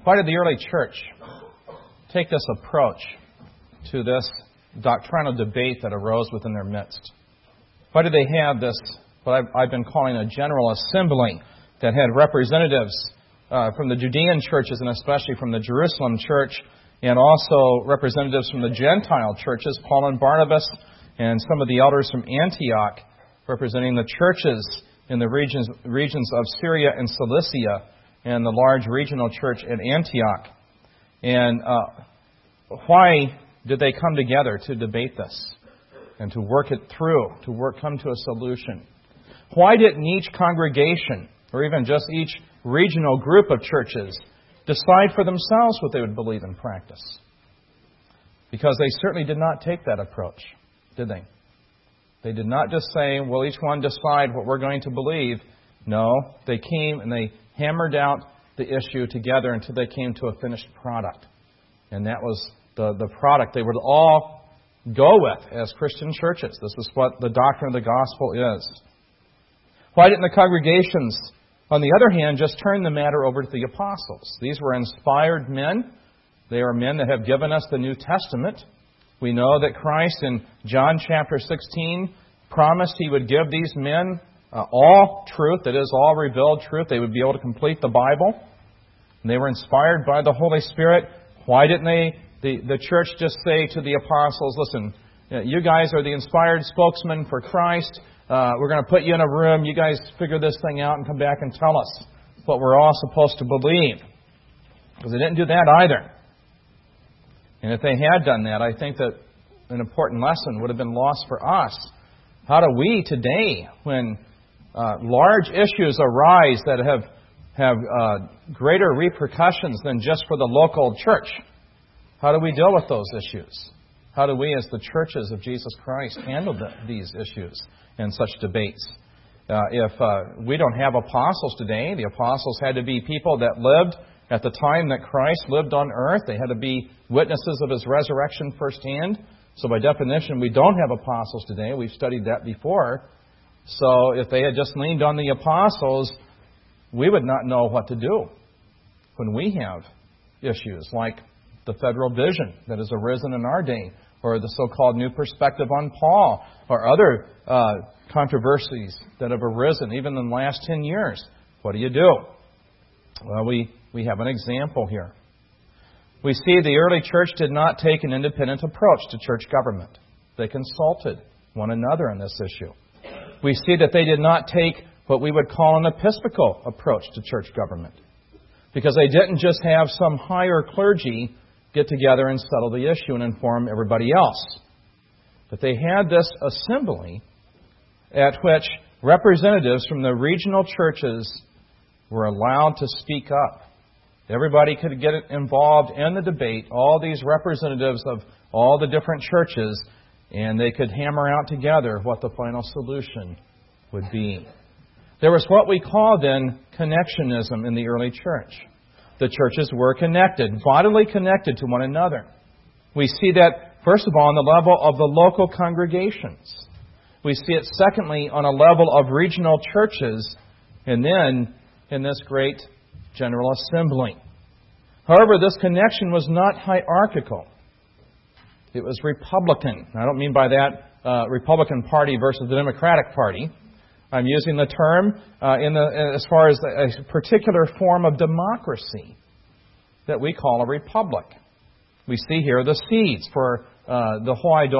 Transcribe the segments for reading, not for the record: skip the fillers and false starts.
Why did the early church take this approach to this doctrinal debate that arose within their midst? Why did they have this, what I've been calling a general assembly that had representatives from the Judean churches and especially from the Jerusalem church, and also representatives from the Gentile churches, Paul and Barnabas, and some of the elders from Antioch, representing the churches in the regions of Syria and Cilicia, and the large regional church at Antioch. And why did they come together to debate this and to work it through, come to a solution? Why didn't each congregation, or even just each regional group of churches, decide for themselves what they would believe in practice? Because they certainly did not take that approach, did they? They did not just say, well, each one decide what we're going to believe. No, they came and they hammered out the issue together until they came to a finished product. And that was the product they would all go with as Christian churches. This is what the doctrine of the gospel is. Why didn't the congregations, on the other hand, just turn the matter over to the apostles? These were inspired men. They are men that have given us the New Testament. We know that Christ in John chapter 16 promised He would give these men all truth, that is, all revealed truth. They would be able to complete the Bible. And they were inspired by the Holy Spirit. Why didn't the church just say to the apostles, listen, you guys are the inspired spokesman for Christ. We're going to put you in a room. You guys figure this thing out and come back and tell us what we're all supposed to believe. Because they didn't do that either. And if they had done that, I think that an important lesson would have been lost for us. How do we today, when large issues arise that have greater repercussions than just for the local church, how do we deal with those issues? How do we, as the churches of Jesus Christ, handle these issues and such debates? If we don't have apostles today, the apostles had to be people that lived at the time that Christ lived on earth. They had to be witnesses of His resurrection firsthand. So by definition, we don't have apostles today. We've studied that before. So if they had just leaned on the apostles, we would not know what to do when we have issues like the federal vision that has arisen in our day, or the so-called new perspective on Paul, or other controversies that have arisen even in the last 10 years. What do you do? Well, we have an example here. We see the early church did not take an independent approach to church government. They consulted one another on this issue. We see that they did not take what we would call an episcopal approach to church government, because they didn't just have some higher clergy get together and settle the issue and inform everybody else. But they had this assembly at which representatives from the regional churches were allowed to speak up. Everybody could get involved in the debate, all these representatives of all the different churches, and they could hammer out together what the final solution would be. There was what we call then connectionism in the early church. The churches were connected, bodily connected to one another. We see that, first of all, on the level of the local congregations. We see it, secondly, on a level of regional churches, and then in this great General Assembly. However, this connection was not hierarchical. It was Republican. I don't mean by that Republican Party versus the Democratic Party. I'm using the term as far as a particular form of democracy that we call a republic. We see here the seeds for the whole idea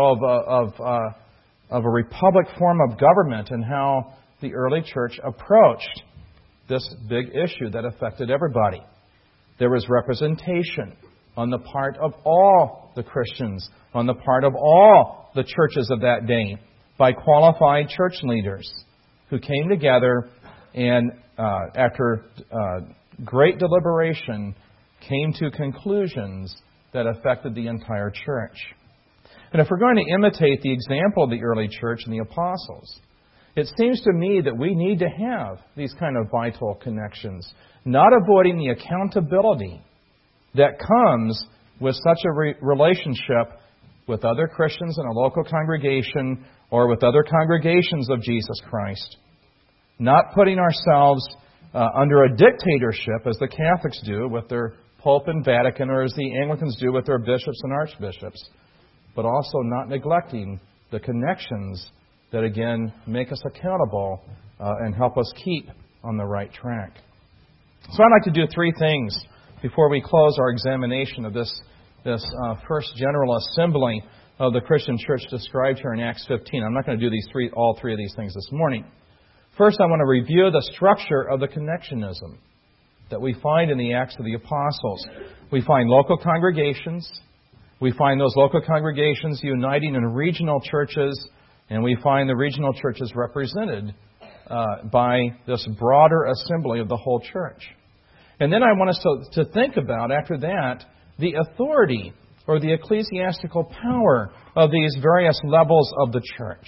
of a republic form of government and how the early church approached this big issue that affected everybody. There was representation on the part of all the Christians, on the part of all the churches of that day, by qualified church leaders who came together and, after great deliberation, came to conclusions that affected the entire church. And if we're going to imitate the example of the early church and the apostles, it seems to me that we need to have these kind of vital connections, not avoiding the accountability that comes with such a relationship with other Christians in a local congregation or with other congregations of Jesus Christ. Not putting ourselves under a dictatorship, as the Catholics do with their Pope and Vatican, or as the Anglicans do with their bishops and archbishops, but also not neglecting the connections that, again, make us accountable and help us keep on the right track. So I'd like to do three things before we close our examination of this first general assembly of the Christian church described here in Acts 15. I'm not going to do all three of these things this morning. First, I want to review the structure of the connectionism that we find in the Acts of the Apostles. We find local congregations. We find those local congregations uniting in regional churches, and we find the regional churches represented by this broader assembly of the whole church. And then I want us to think about, after that, the authority or the ecclesiastical power of these various levels of the church.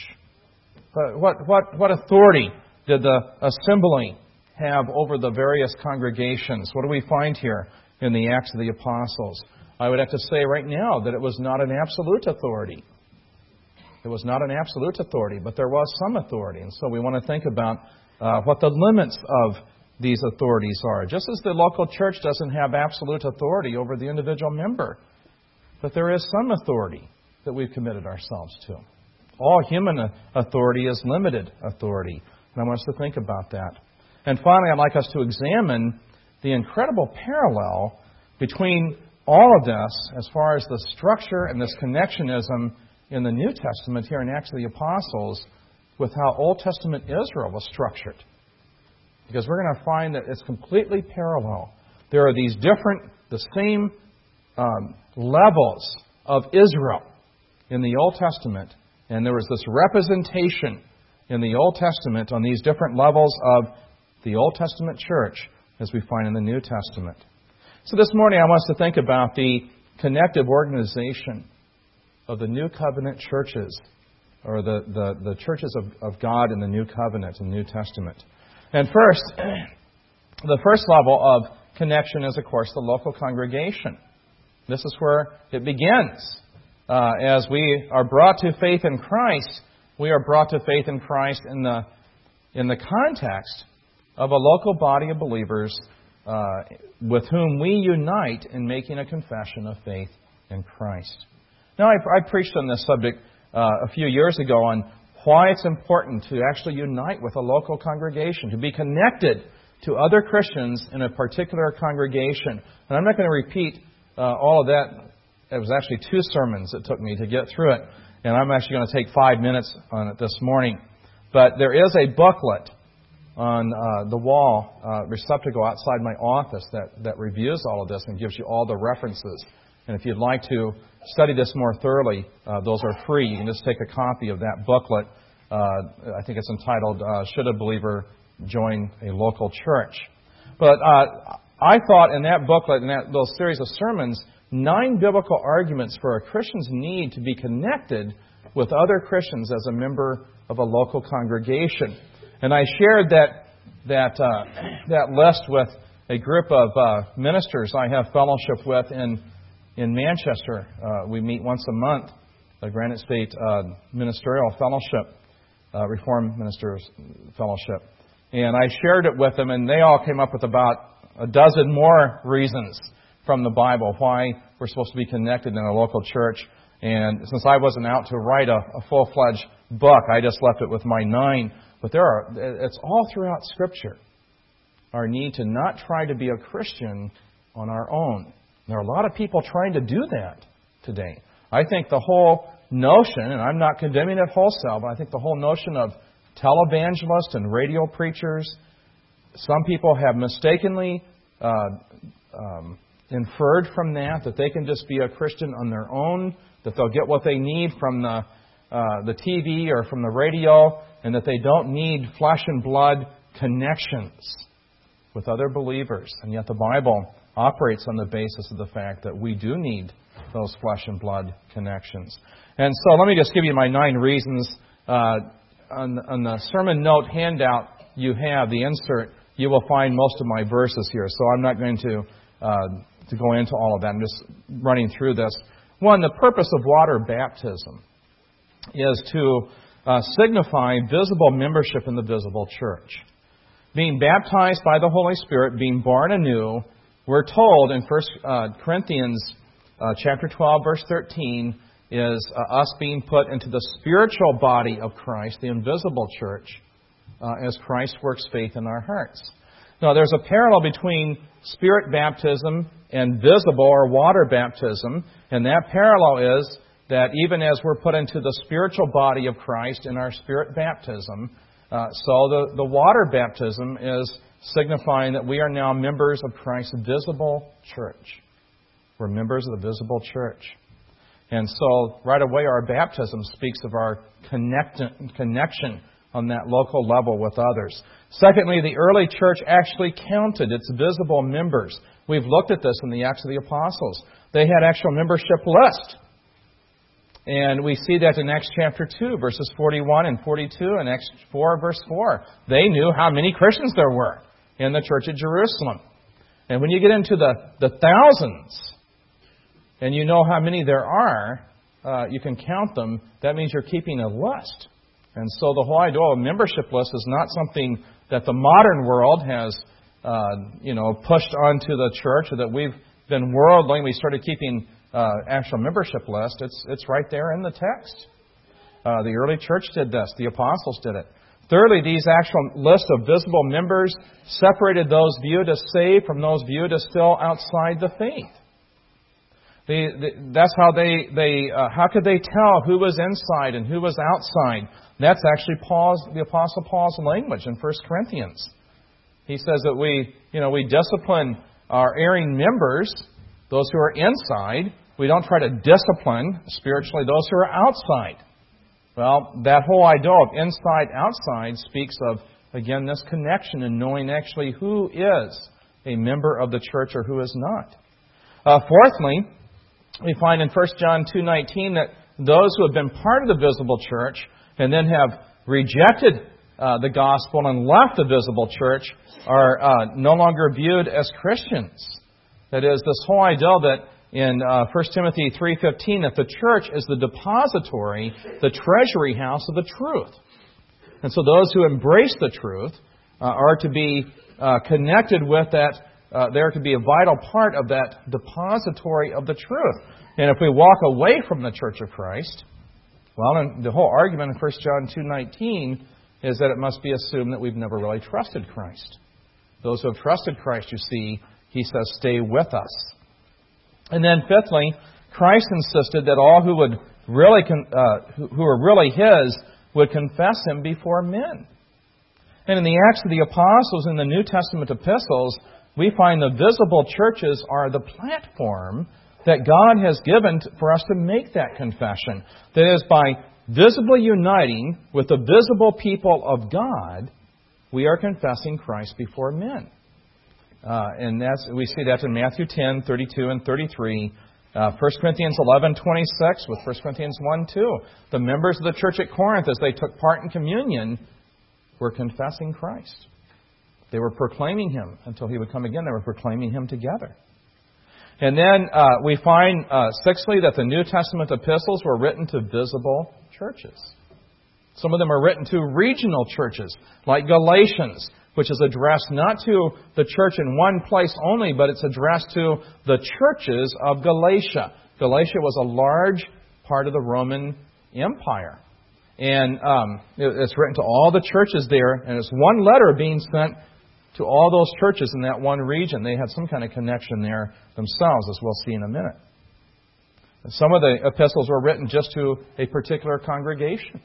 What authority did the assembly have over the various congregations? What do we find here in the Acts of the Apostles? I would have to say right now that it was not an absolute authority. It was not an absolute authority, but there was some authority. And so we want to think about what the limits of these authorities are. Just as the local church doesn't have absolute authority over the individual member, but there is some authority that we've committed ourselves to. All human authority is limited authority. And I want us to think about that. And finally, I'd like us to examine the incredible parallel between all of this as far as the structure and this connectionism in the New Testament here in Acts of the Apostles with how Old Testament Israel was structured. Because we're going to find that it's completely parallel. There are these the same levels of Israel in the Old Testament, and there was this representation in the Old Testament on these different levels of the Old Testament church as we find in the New Testament. So this morning I want us to think about the connective organization of the New Covenant churches, or the churches of God in the New Covenant and New Testament. And first, the first level of connection is, of course, the local congregation. This is where it begins. As we are brought to faith in Christ, we are brought to faith in Christ in the context of a local body of believers with whom we unite in making a confession of faith in Christ. Now, I preached on this subject a few years ago on why it's important to actually unite with a local congregation, to be connected to other Christians in a particular congregation. And I'm not going to repeat all of that. It was actually 2 sermons it took me to get through it. And I'm actually going to take 5 minutes on it this morning. But there is a booklet on the wall receptacle outside my office that reviews all of this and gives you all the references. And if you'd like to study this more thoroughly, those are free. You can just take a copy of that booklet. I think it's entitled, Should a Believer Join a Local Church? But I thought in that booklet, in those series of sermons, 9 biblical arguments for a Christian's need to be connected with other Christians as a member of a local congregation. And I shared that list with a group of ministers I have fellowship with in Manchester. We meet once a month, the Granite State Ministerial Fellowship, Reformed Ministers Fellowship. And I shared it with them, and they all came up with about a dozen more reasons from the Bible why we're supposed to be connected in a local church. And since I wasn't out to write a full-fledged book, I just left it with my 9. But it's all throughout Scripture, our need to not try to be a Christian on our own. There are a lot of people trying to do that today. I think the whole notion, and I'm not condemning it wholesale, but I think the whole notion of televangelists and radio preachers, some people have mistakenly inferred from that they can just be a Christian on their own, that they'll get what they need from the TV or from the radio, and that they don't need flesh and blood connections with other believers. And yet the Bible operates on the basis of the fact that we do need those flesh and blood connections. And so let me just give you my 9 reasons. On the sermon note handout you have, the insert, you will find most of my verses here. So I'm not going to go into all of that. I'm just running through this. 1, the purpose of water baptism is to signify visible membership in the visible church. Being baptized by the Holy Spirit, being born anew, we're told in 1 Corinthians chapter 12, verse 13, is us being put into the spiritual body of Christ, the invisible church, as Christ works faith in our hearts. Now, there's a parallel between spirit baptism and visible or water baptism, and that parallel is that even as we're put into the spiritual body of Christ in our spirit baptism, so the water baptism is signifying that we are now members of Christ's visible church. We're members of the visible church. And so right away our baptism speaks of our connection on that local level with others. Secondly, the early church actually counted its visible members. We've looked at this in the Acts of the Apostles. They had actual membership list. And we see that in Acts chapter 2, verses 41 and 42, and Acts 4, verse 4. They knew how many Christians there were in the church at Jerusalem. And when you get into the thousands, and you know how many there are, you can count them, that means you're keeping a list. And so the whole idea of a membership list is not something that the modern world has pushed onto the church, or that we've been worldly and we started keeping actual membership list. It's right there in the text. The early church did this. The apostles did it. Thirdly, these actual lists of visible members separated those viewed as saved from those viewed as still outside the faith. That's how how could they tell who was inside and who was outside? That's actually the Apostle Paul's language in 1 Corinthians. He says that we discipline our erring members, those who are inside. We don't try to discipline spiritually those who are outside. Well, that whole idea of inside-outside speaks of, again, this connection and knowing actually who is a member of the church or who is not. Fourthly, we find in 1 John 2:19 that those who have been part of the visible church and then have rejected the gospel and left the visible church are no longer viewed as Christians. That is, this whole idea that in 1 Timothy 3:15 that the church is the depository, the treasury house of the truth. And so those who embrace the truth are to be connected with that. They're to be a vital part of that depository of the truth. And if we walk away from the church of Christ, well, the whole argument in 1 John 2:19 is that it must be assumed that we've never really trusted Christ. Those who have trusted Christ, you see, he says, stay with us. And then fifthly, Christ insisted that all who would really who are really his would confess him before men. And in the Acts of the Apostles and the New Testament epistles, we find the visible churches are the platform that God has given for us to make that confession. That is, by visibly uniting with the visible people of God, we are confessing Christ before men. And we see that in Matthew 10, 32 and 33. 1 Corinthians 11:26 with 1 Corinthians 1:2. The members of the church at Corinth, as they took part in communion, were confessing Christ. They were proclaiming him until he would come again. They were proclaiming him together. And then we find, sixthly, that the New Testament epistles were written to visible churches. Some of them are written to regional churches, like Galatians, which is addressed not to the church in one place only, but it's addressed to the churches of Galatia. Galatia was a large part of the Roman Empire. And it's written to all the churches there, and it's one letter being sent to all those churches in that one region. They had some kind of connection there themselves, as we'll see in a minute. And some of the epistles were written just to a particular congregation.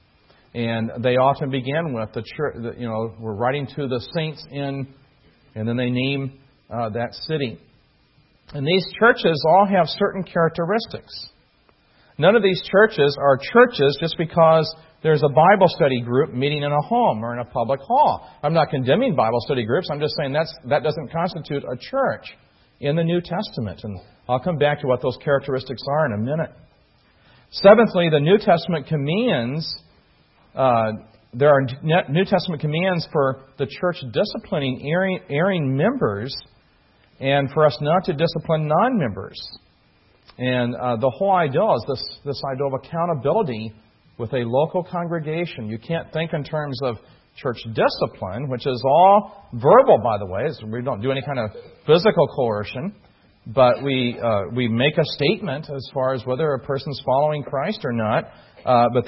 And they often began with the church, we're writing to the saints in, and then they name that city. And these churches all have certain characteristics. None of these churches are churches just because there's a Bible study group meeting in a home or in a public hall. I'm not condemning Bible study groups. I'm just saying that doesn't constitute a church in the New Testament. And I'll come back to what those characteristics are in a minute. Seventhly, the New Testament commands... there are New Testament commands for the church disciplining erring members and for us not to discipline non-members. And the whole idea is this idea of accountability with a local congregation. You can't think in terms of church discipline, which is all verbal, by the way. So we don't do any kind of physical coercion, but we make a statement as far as whether a person's following Christ or not. But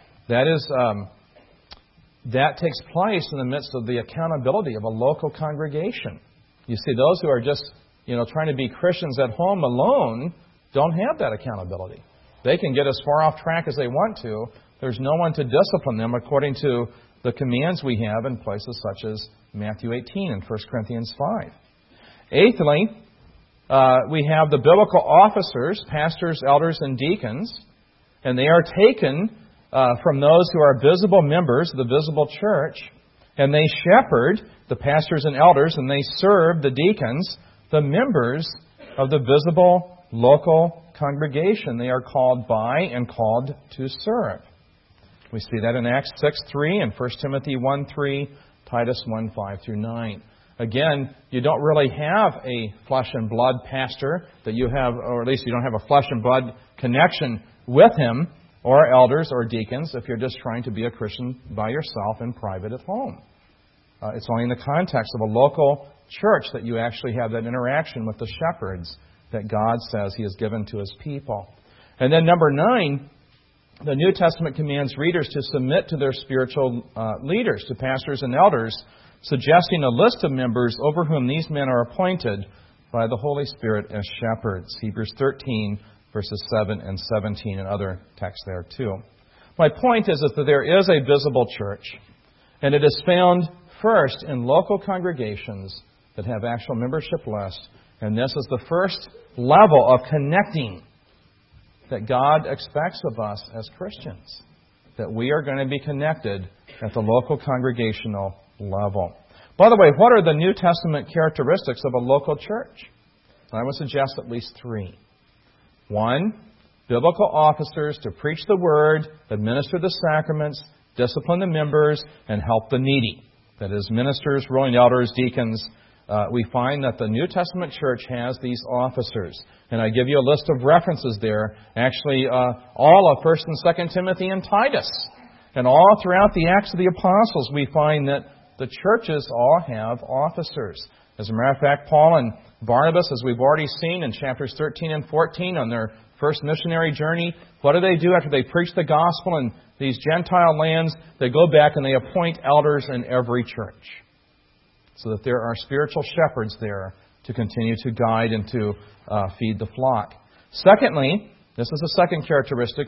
that takes place in the midst of the accountability of a local congregation. You see, those who are just trying to be Christians at home alone don't have that accountability. They can get as far off track as they want to. There's no one to discipline them according to the commands we have in places such as Matthew 18 and 1 Corinthians 5. Eighthly, we have the biblical officers, pastors, elders, and deacons, and they are taken from those who are visible members of the visible church, and they shepherd the pastors and elders, and they serve the deacons, the members of the visible local congregation. They are called by and called to serve. We see that in Acts 6:3 and 1 Timothy 1:3, Titus 1:5 through 9. Again, you don't really have a flesh and blood pastor that you have, or at least you don't have a flesh and blood connection with him, or elders or deacons, if you're just trying to be a Christian by yourself in private at home. It's only in the context of a local church that you actually have that interaction with the shepherds that God says He has given to His people. And then number 9, the New Testament commands readers to submit to their spiritual leaders, to pastors and elders, suggesting a list of members over whom these men are appointed by the Holy Spirit as shepherds. Hebrews 13, verses 7 and 17, and other texts there too. My point is that there is a visible church, and it is found first in local congregations that have actual membership lists, and this is the first level of connecting that God expects of us as Christians, that we are going to be connected at the local congregational level. By the way, what are the New Testament characteristics of a local church? I would suggest at least 3. 1, biblical officers to preach the Word, administer the sacraments, discipline the members, and help the needy. That is, ministers, ruling elders, deacons. We find that the New Testament church has these officers. And I give you a list of references there. Actually, all of 1 and 2 Timothy and Titus. And all throughout the Acts of the Apostles, we find that the churches all have officers. As a matter of fact, Paul and Barnabas, as we've already seen in chapters 13 and 14 on their first missionary journey, what do after they preach the gospel in these Gentile lands? They go back and they appoint elders in every church, so that there are spiritual shepherds there to continue to guide and to feed the flock. Secondly, this is the second characteristic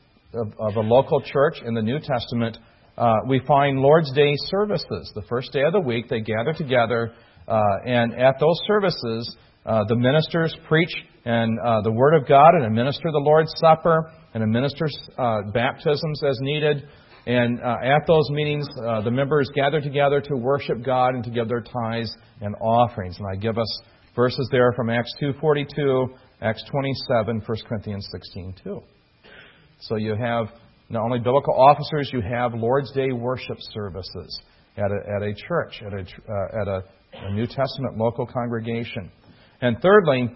of a local church in the New Testament. We find Lord's Day services. The first day of the week, they gather together, and at those services, the ministers preach and the Word of God and administer the Lord's Supper and administer baptisms as needed. And at those meetings, the members gather together to worship God and to give their tithes and offerings. And I give us verses there from Acts 2:42, Acts 27, 1 Corinthians 16:2. So you have not only biblical officers, you have Lord's Day worship services at a church, at a New Testament local congregation. And thirdly,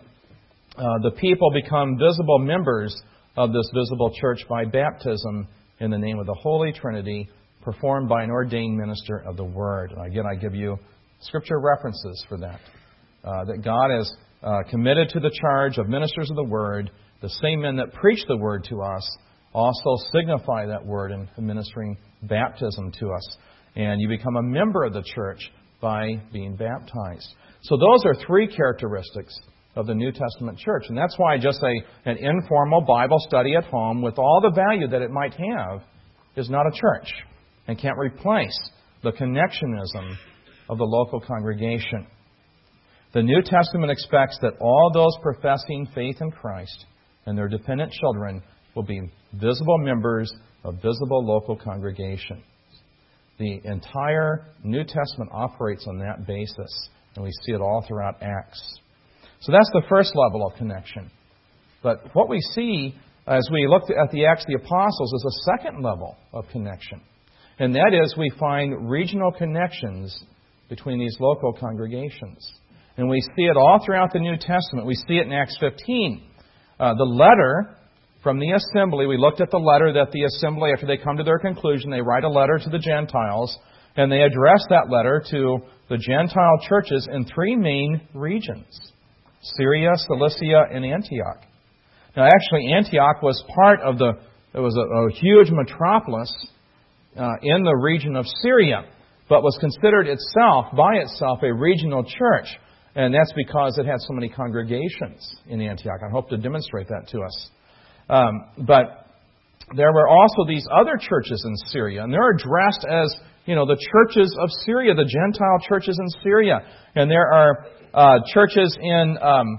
the people become visible members of this visible church by baptism in the name of the Holy Trinity, performed by an ordained minister of the Word. And again, I give you Scripture references for that. That God has committed to the charge of ministers of the Word. The same men that preach the Word to us also signify that Word in administering baptism to us. And you become a member of the church by being baptized. So those are 3 characteristics of the New Testament church. And that's why just an informal Bible study at home, with all the value that it might have, is not a church and can't replace the connectionism of the local congregation. The New Testament expects that all those professing faith in Christ and their dependent children will be visible members of visible local congregations. The entire New Testament operates on that basis, and we see it all throughout Acts. So that's the first level of connection. But what we see as we look at the Acts of the Apostles is a second level of connection. And that is, we find regional connections between these local congregations. And we see it all throughout the New Testament. We see it in Acts 15. The letter from the assembly, we looked at the letter that the assembly, after they come to their conclusion, they write a letter to the Gentiles. And they addressed that letter to the Gentile churches in three main regions: Syria, Cilicia, and Antioch. Now, actually, Antioch was it was a huge metropolis in the region of Syria, but was considered by itself, a regional church. And that's because it had so many congregations in Antioch. I hope to demonstrate that to us. But there were also these other churches in Syria, and they're addressed as, the churches of Syria, the Gentile churches in Syria. And there are churches in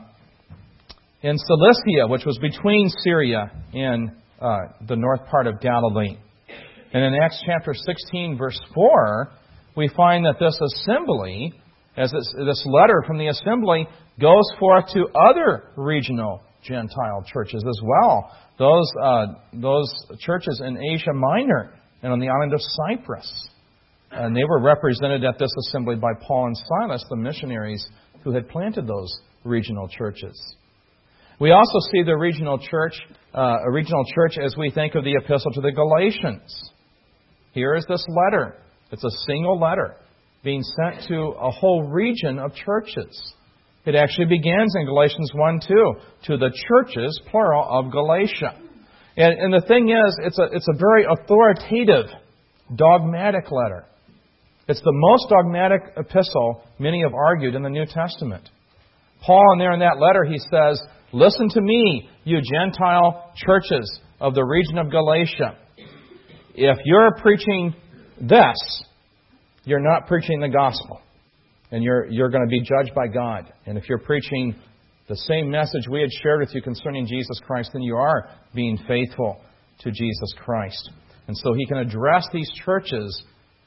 Cilicia, which was between Syria and the north part of Galilee. And in Acts chapter 16, verse 4, we find that this assembly, this letter from the assembly, goes forth to other regional Gentile churches as well. Those churches in Asia Minor and on the island of Cyprus. And they were represented at this assembly by Paul and Silas, the missionaries who had planted those regional churches. We also see the regional church, a regional church, as we think of the epistle to the Galatians. Here is this letter. It's a single letter being sent to a whole region of churches. It actually begins in Galatians 1:2, to the churches, plural, of Galatia. And the thing is, it's a very authoritative, dogmatic letter. It's the most dogmatic epistle many have argued in the New Testament. Paul, in that letter, he says, "Listen to me, you Gentile churches of the region of Galatia. If you're preaching this, you're not preaching the gospel. And you're going to be judged by God. And if you're preaching the same message we had shared with you concerning Jesus Christ, then you are being faithful to Jesus Christ." And so he can address these churches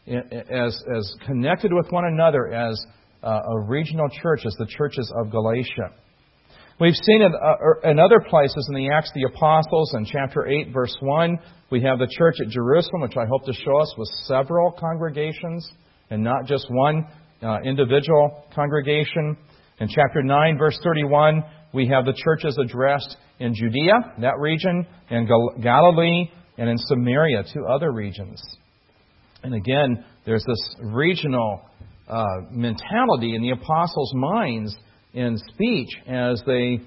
as connected with one another as a regional church, as the churches of Galatia. We've seen it in other places in the Acts of the Apostles. In chapter 8, verse 1, we have the church at Jerusalem, which I hope to show us with several congregations and not just one individual congregation. In chapter 9, verse 31, we have the churches addressed in Judea, that region, and Galilee, and in Samaria, two other regions. And again, there's this regional mentality in the apostles' minds in speech as they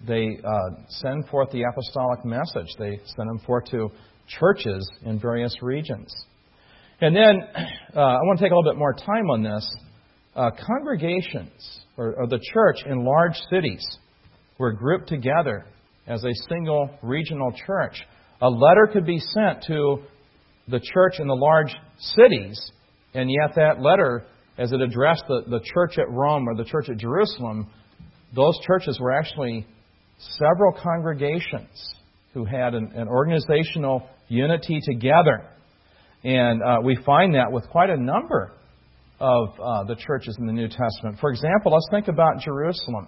send forth the apostolic message. They send them forth to churches in various regions. And then, I want to take a little bit more time on this. Congregations, or the church in large cities, were grouped together as a single regional church. A letter could be sent to the church in the large cities, and yet that letter, as it addressed the church at Rome or the church at Jerusalem, those churches were actually several congregations who had an organizational unity together. And we find that with quite a number of the churches in the New Testament. For example, let's think about Jerusalem.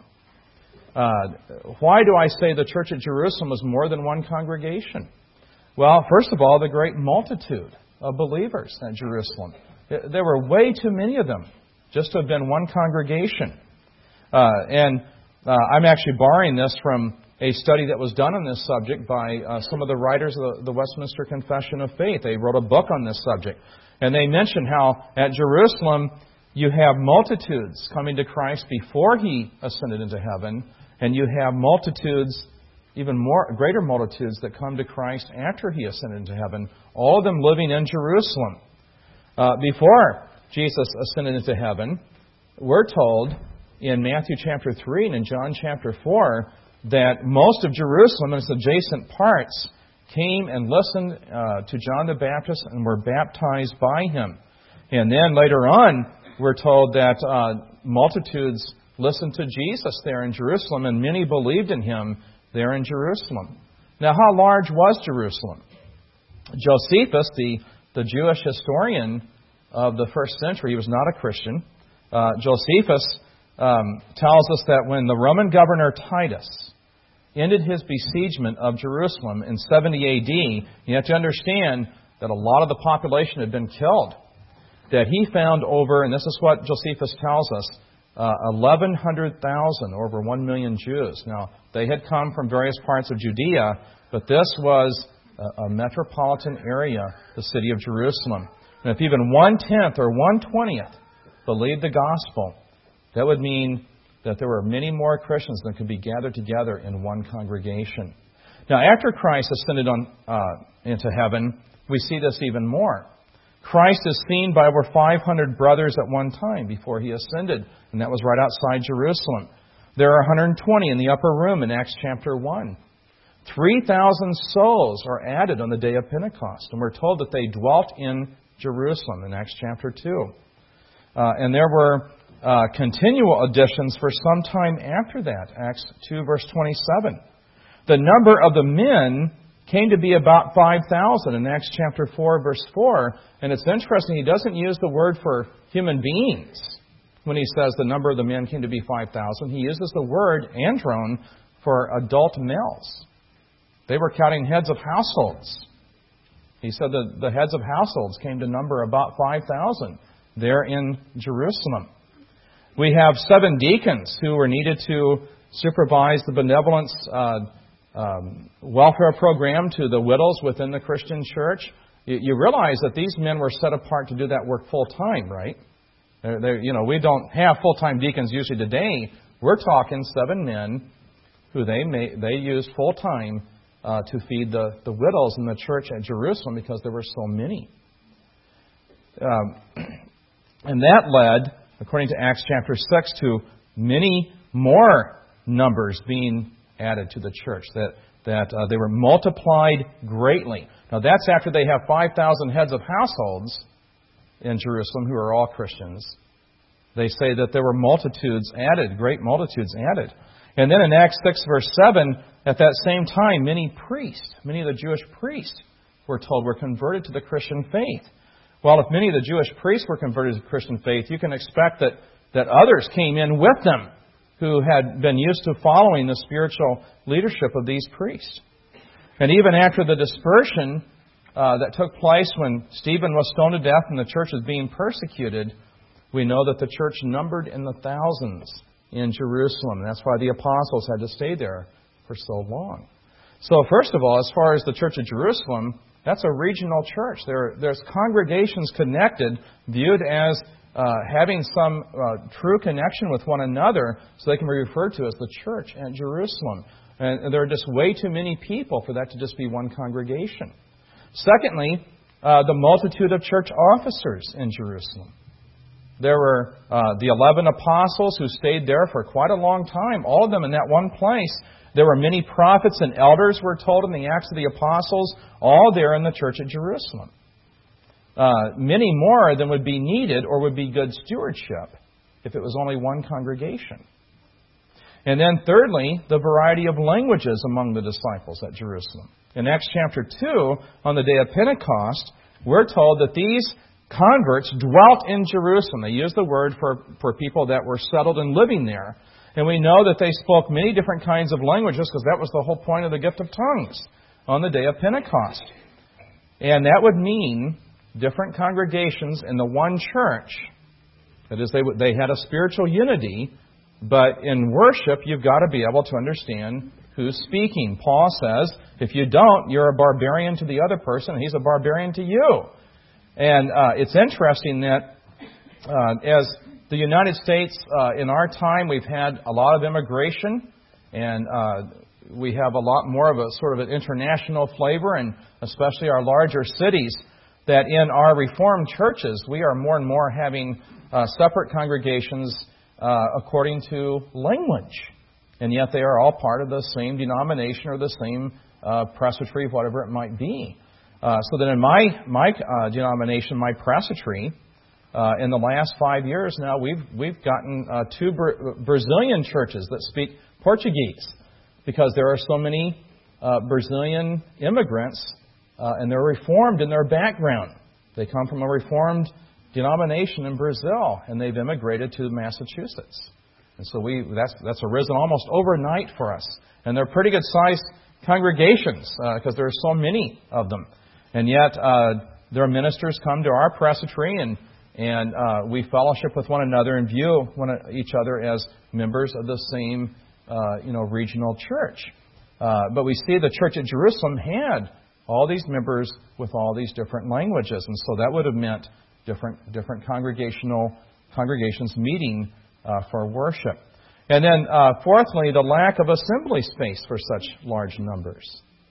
Why do I say the church at Jerusalem was more than one congregation? Well, first of all, the great multitude of believers at Jerusalem. There were way too many of them just to have been one congregation. And I'm actually borrowing this from a study that was done on this subject by some of the writers of the Westminster Confession of Faith. They wrote a book on this subject. And they mentioned how at Jerusalem you have multitudes coming to Christ before He ascended into heaven, and you have multitudes, greater multitudes that come to Christ after He ascended into heaven, all of them living in Jerusalem. Before Jesus ascended into heaven, we're told in Matthew chapter 3 and in John chapter 4 that most of Jerusalem and its adjacent parts came and listened to John the Baptist and were baptized by him. And then later on, we're told that multitudes listened to Jesus there in Jerusalem, and many believed in Him there in Jerusalem. Now, how large was Jerusalem? Josephus, the Jewish historian of the first century, he was not a Christian. Josephus tells us that when the Roman governor Titus ended his besiegement of Jerusalem in 70 A.D., you have to understand that a lot of the population had been killed. That he found over, and this is what Josephus tells us, 1,100,000, over 1 million Jews. Now, they had come from various parts of Judea, but this was a metropolitan area, the city of Jerusalem. And if even 1/10 or 1/20 believed the gospel, that would mean that there were many more Christians than could be gathered together in one congregation. Now, after Christ ascended into heaven, we see this even more. Christ is seen by over 500 brothers at one time before He ascended, and that was right outside Jerusalem. There are 120 in the upper room in Acts chapter 1. 3,000 souls are added on the day of Pentecost, and we're told that they dwelt in Jerusalem in Acts chapter 2. And there were continual additions for some time after that, Acts 2 verse 27. The number of the men came to be about 5,000 in Acts chapter 4 verse 4. And it's interesting, he doesn't use the word for human beings when he says the number of the men came to be 5,000. He uses the word andron for adult males. They were counting heads of households. He said that the heads of households came to number about 5,000 there in Jerusalem. We have 7 deacons who were needed to supervise the benevolence welfare program to the widows within the Christian church. You realize that these men were set apart to do that work full time, right? We don't have full-time deacons usually today. We're talking 7 men who they used full time to feed the widows in the church at Jerusalem because there were so many. And that led, according to Acts chapter 6, to many more numbers being added to the church, that they were multiplied greatly. Now that's after they have 5,000 heads of households in Jerusalem who are all Christians. They say that there were multitudes added, great multitudes added. And then in Acts 6 verse 7, at that same time, many of the Jewish priests, we're told, were converted to the Christian faith. Well, if many of the Jewish priests were converted to the Christian faith, you can expect that others came in with them who had been used to following the spiritual leadership of these priests. And even after the dispersion that took place when Stephen was stoned to death and the church was being persecuted, we know that the church numbered in the thousands in Jerusalem. That's why the apostles had to stay there for so long. So first of all, as far as the church of Jerusalem, that's a regional church. There's congregations connected, viewed as having some true connection with one another, so they can be referred to as the church at Jerusalem. And there are just way too many people for that to just be one congregation. Secondly, the multitude of church officers in Jerusalem. There were the 11 apostles who stayed there for quite a long time, all of them in that one place. There were many prophets and elders, we're told in the Acts of the Apostles, all there in the church at Jerusalem. Many more than would be needed or would be good stewardship if it was only one congregation. And then thirdly, the variety of languages among the disciples at Jerusalem. In Acts chapter 2, on the day of Pentecost, we're told that these converts dwelt in Jerusalem. They used the word for people that were settled and living there. And we know that they spoke many different kinds of languages because that was the whole point of the gift of tongues on the day of Pentecost. And that would mean different congregations in the one church. That is, they had a spiritual unity, but in worship, you've got to be able to understand who's speaking. Paul says, if you don't, you're a barbarian to the other person, and he's a barbarian to you. And it's interesting that as the United States, in our time, we've had a lot of immigration, and we have a lot more of a sort of an international flavor, and especially our larger cities, that in our Reformed churches, we are more and more having separate congregations according to language. And yet they are all part of the same denomination or the same presbytery, whatever it might be. So that in my denomination, my presbytery, in the last 5 years now, we've gotten 2 Brazilian churches that speak Portuguese because there are so many Brazilian immigrants and they're Reformed in their background. They come from a Reformed denomination in Brazil and they've immigrated to Massachusetts. And so that's arisen almost overnight for us. And they're pretty good sized congregations because there are so many of them. And yet their ministers come to our presbytery and we fellowship with one another and view each other as members of the same regional church. But we see the church at Jerusalem had All these members with all these different languages. And so that would have meant different congregations meeting for worship. And then, fourthly, the lack of assembly space for such large numbers.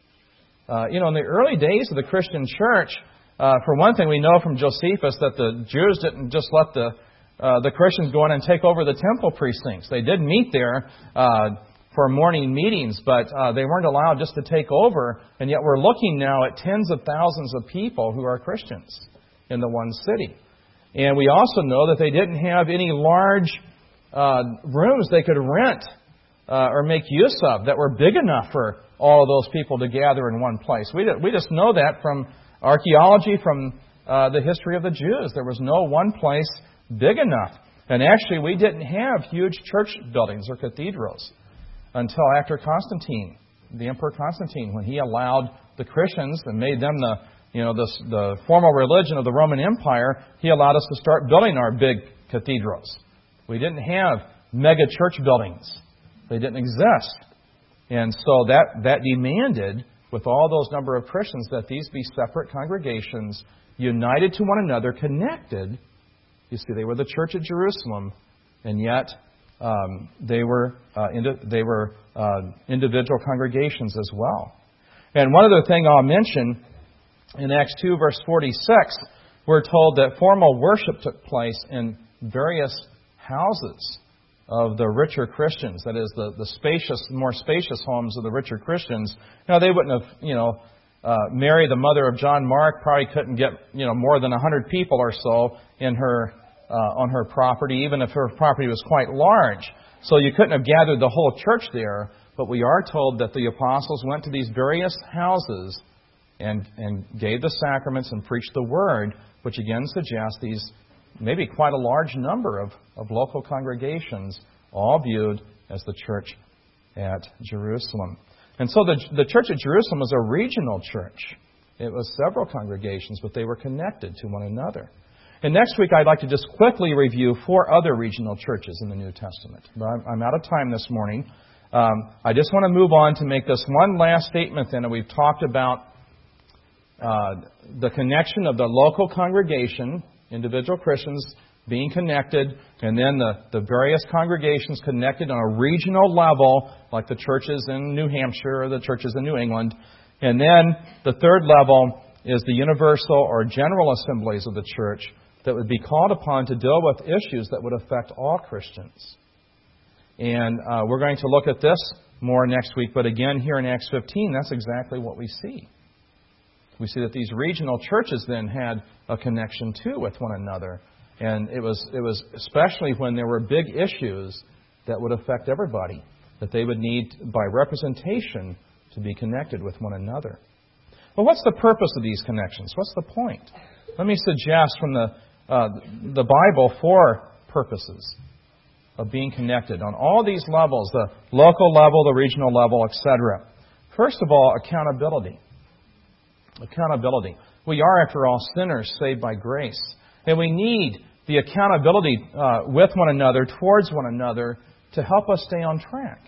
In the early days of the Christian church, for one thing, we know from Josephus that the Jews didn't just let the Christians go in and take over the temple precincts. They did meet there for morning meetings, but they weren't allowed just to take over. And yet we're looking now at tens of thousands of people who are Christians in the one city. And we also know that they didn't have any large rooms they could rent or make use of that were big enough for all of those people to gather in one place. We just know that from archaeology, from the history of the Jews. There was no one place big enough. And actually, we didn't have huge church buildings or cathedrals until after Constantine, the Emperor Constantine, when he allowed the Christians and made them the formal religion of the Roman Empire. He allowed us to start building our big cathedrals. We didn't have mega church buildings. They didn't exist. And so that demanded, with all those number of Christians, that these be separate congregations, united to one another, connected. You see, they were the Church at Jerusalem, and yet they were individual congregations as well. And one other thing I'll mention, in Acts 2, verse 46, we're told that formal worship took place in various houses of the richer Christians. That is, the more spacious homes of the richer Christians. Now, they wouldn't have, Mary, the mother of John Mark, probably couldn't get, more than 100 people or so in her on her property, even if her property was quite large. So you couldn't have gathered the whole church there. But we are told that the apostles went to these various houses and gave the sacraments and preached the word, which again suggests these maybe quite a large number of local congregations, all viewed as the church at Jerusalem. And so the church at Jerusalem was a regional church. It was several congregations, but they were connected to one another. And next week, I'd like to just quickly review 4 other regional churches in the New Testament. But I'm out of time this morning. I just want to move on to make this one last statement then. And we've talked about the connection of the local congregation, individual Christians being connected, and then the various congregations connected on a regional level, like the churches in New Hampshire or the churches in New England. And then the third level is the universal or general assemblies of the church that would be called upon to deal with issues that would affect all Christians. And we're going to look at this more next week. But again, here in Acts 15, that's exactly what we see. We see that these regional churches then had a connection too with one another. And it was especially when there were big issues that would affect everybody, that they would need, by representation, to be connected with one another. Well, what's the purpose of these connections? What's the point? Let me suggest from the Bible 4 purposes of being connected on all these levels, the local level, the regional level, etc. First of all, accountability. Accountability. We are, after all, sinners saved by grace. And we need the accountability with one another, towards one another, to help us stay on track.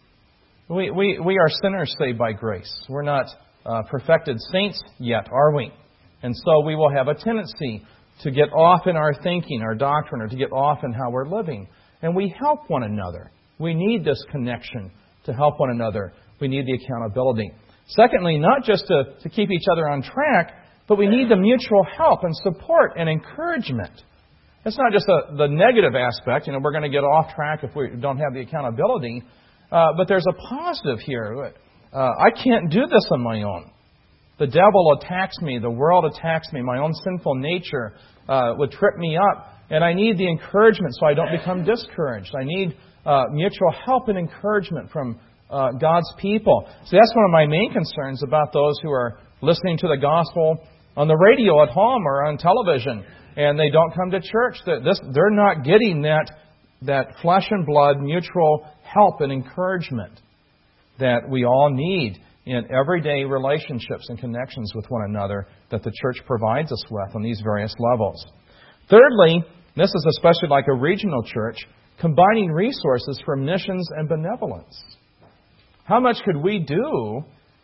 We are sinners saved by grace. We're not perfected saints yet, are we? And so we will have a tendency to get off in our thinking, our doctrine, or to get off in how we're living. And we help one another. We need this connection to help one another. We need the accountability. Secondly, not just to keep each other on track, but we need the mutual help and support and encouragement. It's not just the negative aspect. We're going to get off track if we don't have the accountability. But there's a positive here. I can't do this on my own. The devil attacks me. The world attacks me. My own sinful nature would trip me up. And I need the encouragement so I don't become discouraged. I need mutual help and encouragement from God's people. So that's one of my main concerns about those who are listening to the gospel on the radio at home or on television, and they don't come to church. They're not getting that flesh and blood mutual help and encouragement that we all need in everyday relationships and connections with one another that the church provides us with on these various levels. Thirdly, this is especially like a regional church, combining resources for missions and benevolence. How much could we do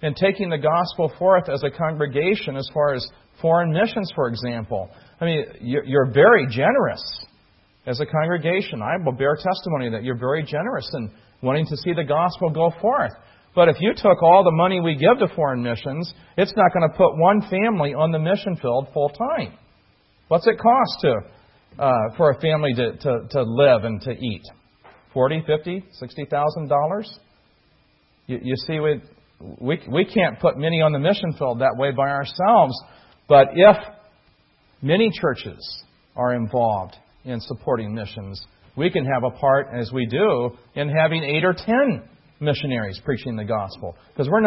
in taking the gospel forth as a congregation as far as foreign missions, for example. I mean, you're very generous as a congregation. I will bear testimony that you're very generous in wanting to see the gospel go forth. But if you took all the money we give to foreign missions, it's not going to put one family on the mission field full time. What's it cost for a family to live and to eat? $40,000, $50,000, $60,000? You see, we can't put many on the mission field that way by ourselves. But if many churches are involved in supporting missions, we can have a part, as we do, in having 8 or 10 missionaries preaching the gospel. Because we're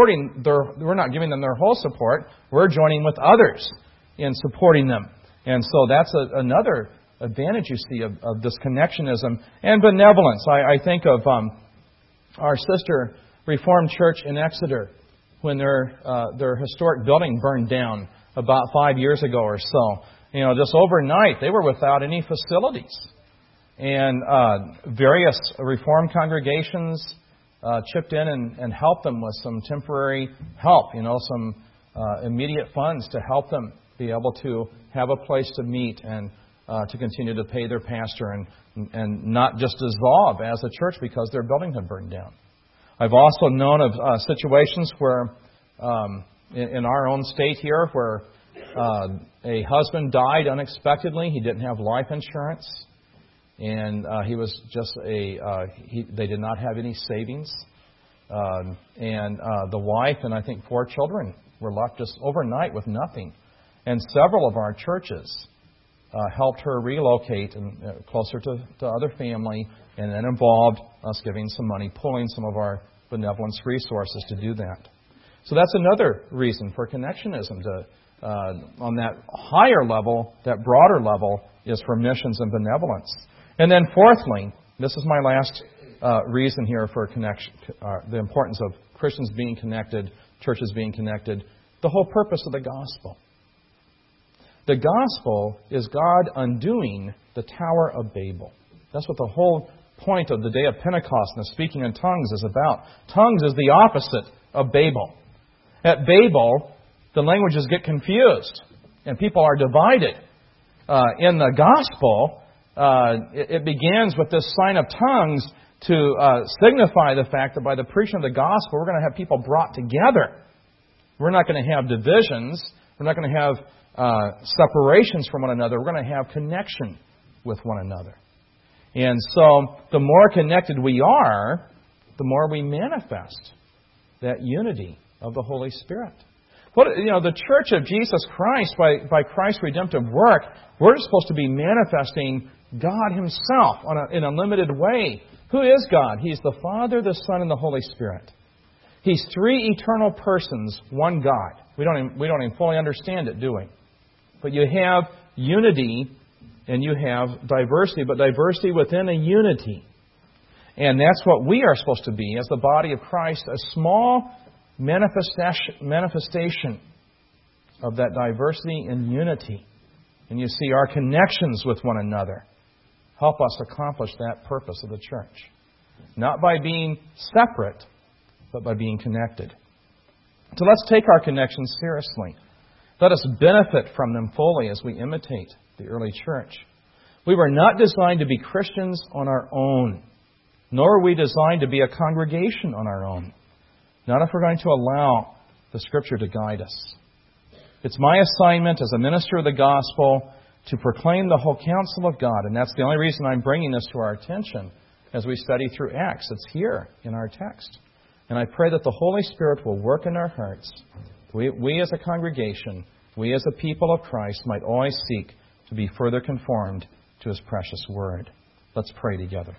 not giving them their whole support. We're joining with others in supporting them. And so that's another advantage you see of this connectionism and benevolence. I think of our sister Reformed Church in Exeter when their historic building burned down about 5 years ago or so. Just overnight, they were without any facilities. And various Reformed congregations chipped in and helped them with some temporary help, some immediate funds to help them be able to have a place to meet and to continue to pay their pastor and not just dissolve as a church because their building had burned down. I've also known of situations where, in our own state here, where a husband died unexpectedly. He didn't have life insurance, and he was just they did not have any savings, and the wife and I think 4 children were left just overnight with nothing. And several of our churches helped her relocate and closer to other family, and then involved us giving some money, pulling some of our benevolence resources to do that. So that's another reason for connectionism. On that higher level, that broader level, is for missions and benevolence. And then fourthly, this is my last reason here for connection, the importance of Christians being connected, churches being connected, the whole purpose of the gospel. The gospel is God undoing the Tower of Babel. That's what the whole point of the day of Pentecost and the speaking in tongues is about. Tongues is the opposite of Babel. At Babel, the languages get confused and people are divided. In the gospel, it begins with this sign of tongues to signify the fact that by the preaching of the gospel, we're going to have people brought together. We're not going to have divisions. We're not going to have separations from one another. We're going to have connection with one another. And so the more connected we are, the more we manifest that unity of the Holy Spirit. The Church of Jesus Christ, by Christ's redemptive work, we're supposed to be manifesting God Himself in a limited way. Who is God? He's the Father, the Son, and the Holy Spirit. He's 3 eternal persons, one God. We don't even fully understand it, do we? But you have unity and you have diversity, but diversity within a unity. And that's what we are supposed to be as the body of Christ, a small manifestation of that diversity and unity. And you see our connections with one another help us accomplish that purpose of the church. Not by being separate, but by being connected. So let's take our connections seriously. Let us benefit from them fully as we imitate the early church. We were not designed to be Christians on our own, nor are we designed to be a congregation on our own. Not if we're going to allow the Scripture to guide us. It's my assignment as a minister of the gospel to proclaim the whole counsel of God, and that's the only reason I'm bringing this to our attention as we study through Acts. It's here in our text. And I pray that the Holy Spirit will work in our hearts. We as a congregation, we as a people of Christ might always seek to be further conformed to His precious Word. Let's pray together.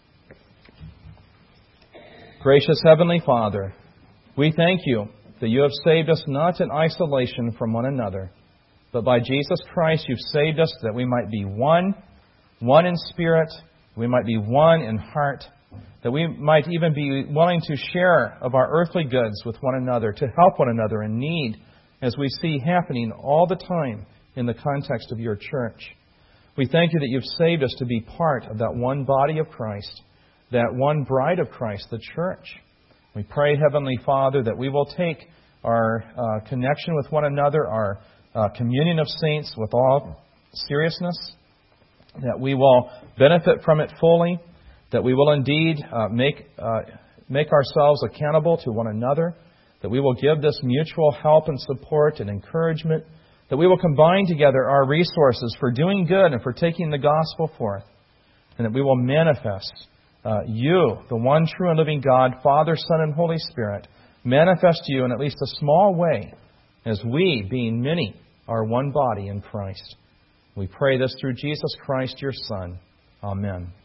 Gracious Heavenly Father, we thank You that You have saved us not in isolation from one another, but by Jesus Christ You've saved us that we might be one in spirit, we might be one in heart, that we might even be willing to share of our earthly goods with one another, to help one another in need, as we see happening all the time in the context of Your church. We thank You that You've saved us to be part of that one body of Christ, that one bride of Christ, the church. We pray, Heavenly Father, that we will take our connection with one another, our communion of saints with all seriousness, that we will benefit from it fully, that we will indeed make ourselves accountable to one another, that we will give this mutual help and support and encouragement, that we will combine together our resources for doing good and for taking the gospel forth, and that we will manifest You, the one true and living God, Father, Son, and Holy Spirit, manifest You in at least a small way, as we, being many, are one body in Christ. We pray this through Jesus Christ, Your Son. Amen.